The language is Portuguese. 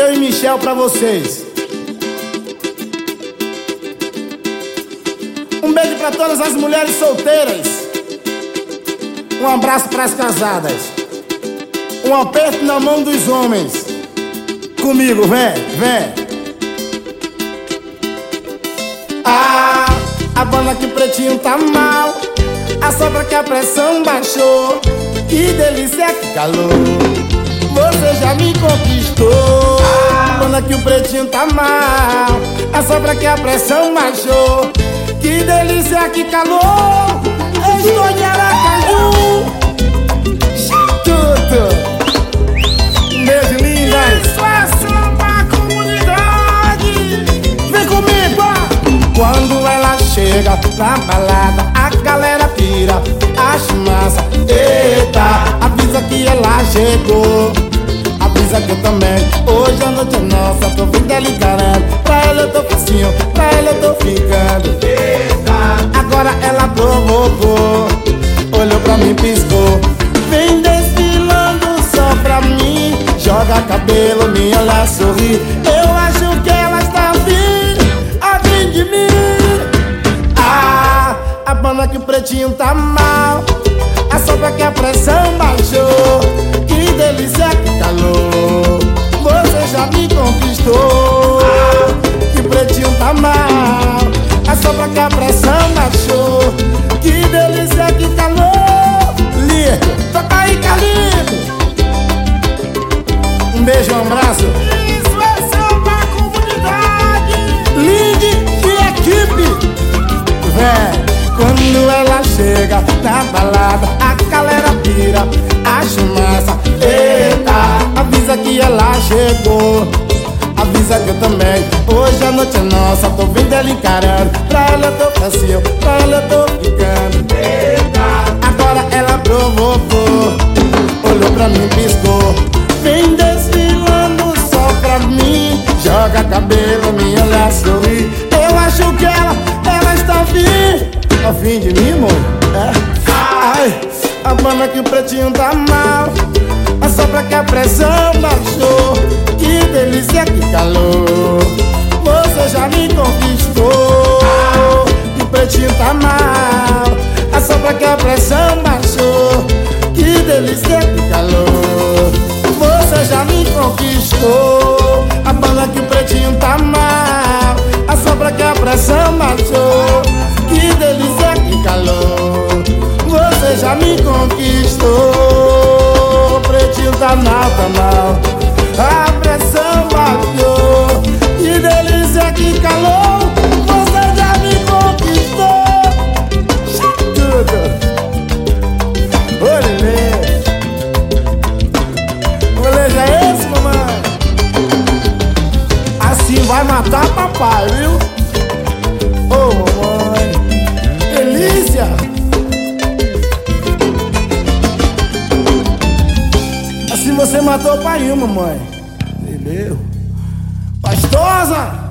Tadeu e Michel pra vocês. Um beijo pra todas as mulheres solteiras. Um abraço pras casadas. Um aperto na mão dos homens. Comigo, vem, vem. Ah, a banda que o Pretinho tá mal. Assopra que a pressão baixou. Que delícia, que calor. Você já me conquistou. A banda que o Pretinho tá mal. Assopra que a pressão baixou. Que delícia, que calor. Eu estou de Aracaju. Tudo. Um beijo, lindas. Isso é samba comunidade. Vem comigo. Quando ela chega na balada, a galera pira, acha massa. Eita, avisa que ela chegou. Avisa que eu também. Hoje a noite é nossa, tô vindo ali garanto. Pra ela eu tô facinho, pra ela eu tô ficando. Eita, agora ela provocou. Olhou pra mim, piscou. Vem desfilando só pra mim. Joga cabelo, me olha, sorri. Eu acho que ela está afim de mim. Ah, a banda que o Pretinho tá mal. Assopra que a pressão baixou. Que delícia, que calor. Você já me conquistou. Que o Pretinho tá mal. Assopra que a pressão baixou. Que delícia, que calor. Lia, toca aí, Carlinhos. Um beijo, um abraço. Isso é samba comunidade. Linde e equipe. Vem. Quando ela chega na balada, a galera pira, acha massa. Eita, avisa que ela chegou. Avisa que eu também. Hoje a noite é nossa, tô vindo ela encarando. Pra ela eu tô facinho, pra ela eu tô ficando. Eita, agora ela provocou. Olhou pra mim, piscou. Vem desfilando só pra mim. Joga cabelo, me olha, sorri. Eu acho que ela está afim de mim, amor? É. Ai, a banda que o Pretinho tá mal. Assopra que a pressão baixou. Que delícia, que calor. Você já me conquistou. Que o Pretinho tá mal. Assopra que a pressão baixou. Que delícia, que calor. Você já me conquistou. A banda que o Pretinho tá mal. Assopra que a pressão baixou. Que delícia, que calor. Você já me conquistou. Pretinho tá mal, tá mal. A pressão baixou. Que delícia, que calor. Você já me conquistou. Tudo. Olê. Olê, já é esse, mamãe? Assim vai matar papai, viu? Ô, mamãe. Delícia. Assim você matou o pai, mamãe. Entendeu? Pastosa.